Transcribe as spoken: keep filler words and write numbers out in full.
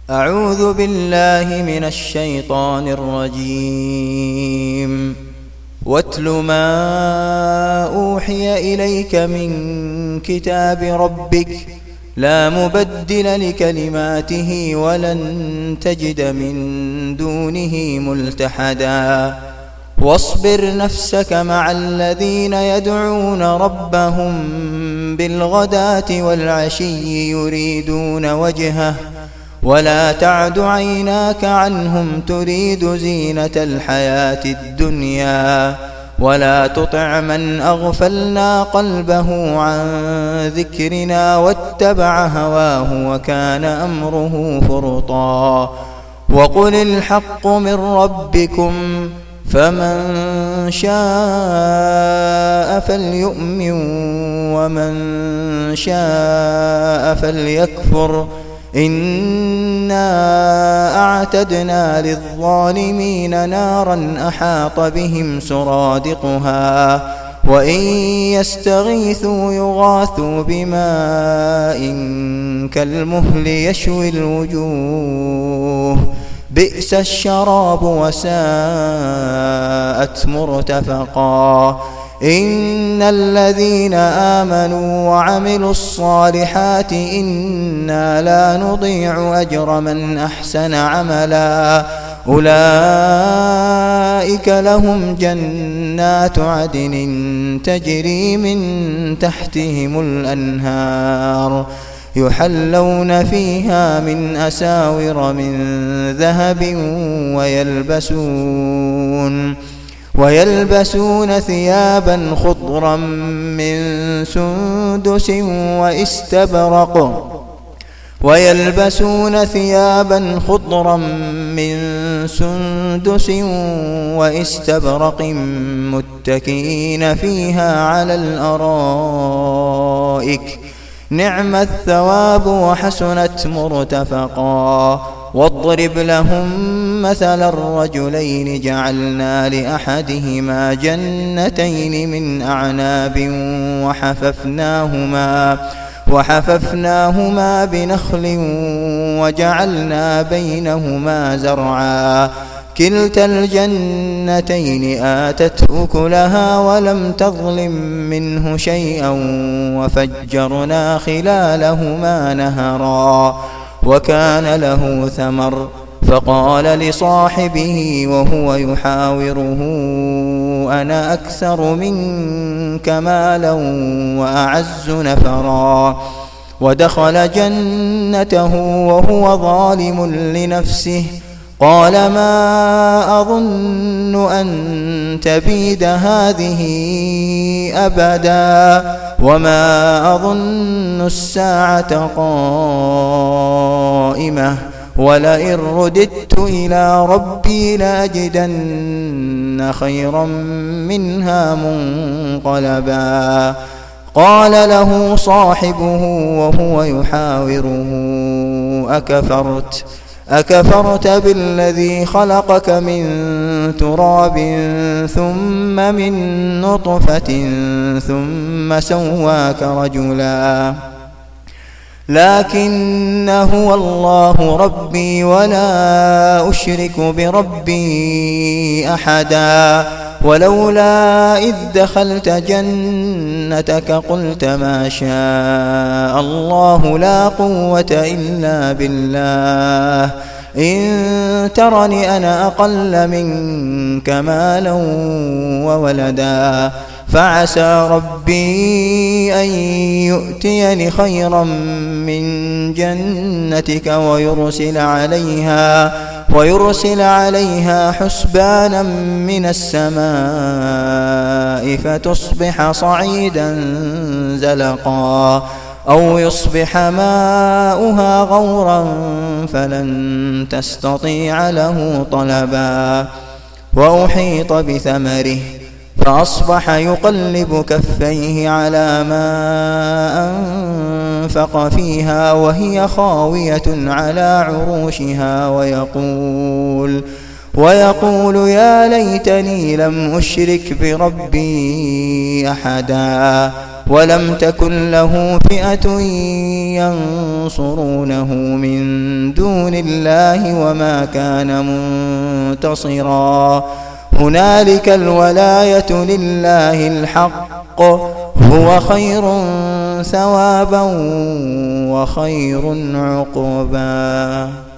أعوذ بالله من الشيطان الرجيم. واتل ما أوحي إليك من كتاب ربك لا مبدل لكلماته ولن تجد من دونه ملتحدا واصبر نفسك مع الذين يدعون ربهم بالغداة والعشي يريدون وجهه ولا تعد عيناك عنهم تريد زينة الحياة الدنيا ولا تطع من أغفلنا قلبه عن ذكرنا واتبع هواه وكان أمره فرطا وقل الحق من ربكم فمن شاء فليؤمن ومن شاء فليكفر إنا أعتدنا للظالمين نارا أحاط بهم سرادقها وإن يستغيثوا يغاثوا بماء كالمهل يشوي الوجوه بئس الشراب وساءت مرتفقا إن الذين آمنوا وعملوا الصالحات إنا لا نضيع أجر من أحسن عملا أولئك لهم جنات عدن تجري من تحتهم الأنهار يحلون فيها من أساور من ذهب ويلبسون ويلبسون ثيابا خضرا من سندس واستبرق ويلبسون ثيابا خضرا من سندس واستبرق متكئين فيها على الأرائك نعم الثواب وحسنت مرتفقا واضرب لهم مثل الرجلين جعلنا لأحدهما جنتين من أعناب وحففناهما وحففناهما بنخل وجعلنا بينهما زرعا كلتا الجنتين آتت أكلها ولم تظلم منه شيئا وفجرنا خلالهما نهرا وكان له ثمر فقال لصاحبه وهو يحاوره أنا أكثر منك مالا وأعز نفرا ودخل جنته وهو ظالم لنفسه قال ما أظن أن تبيد هذه أبدا وما أظن الساعة قائمة ولئن رددت إلى ربي لأجدن خيرا منها منقلبا قال له صاحبه وهو يحاوره أكفرت أكفرت بالذي خلقك من تراب ثم من نطفة ثم سواك رجلا لكن هو الله ربي ولا أشرك بربي أحدا ولولا إذ دخلت جنتك قلت ما شاء الله لا قوة إلا بالله إن ترني أنا أقل منك مالا وولدا فعسى ربي أن يؤتيني خيرا من جنتك ويرسل عليها ويرسل عليها حسبانا من السماء فتصبح صعيدا زلقا أو يصبح ماؤها غورا فلن تستطيع له طلبا وأحيط بثمره فأصبح يقلب كفيه على ما أنفق فيها وهي خاوية على عروشها ويقول ويقول يا ليتني لم أشرك بربي أحدا ولم تكن له فئة ينصرونه من دون الله وما كان منتصرا هنالك الولاية لله الحق هو خير ثوابا وخير عقبا.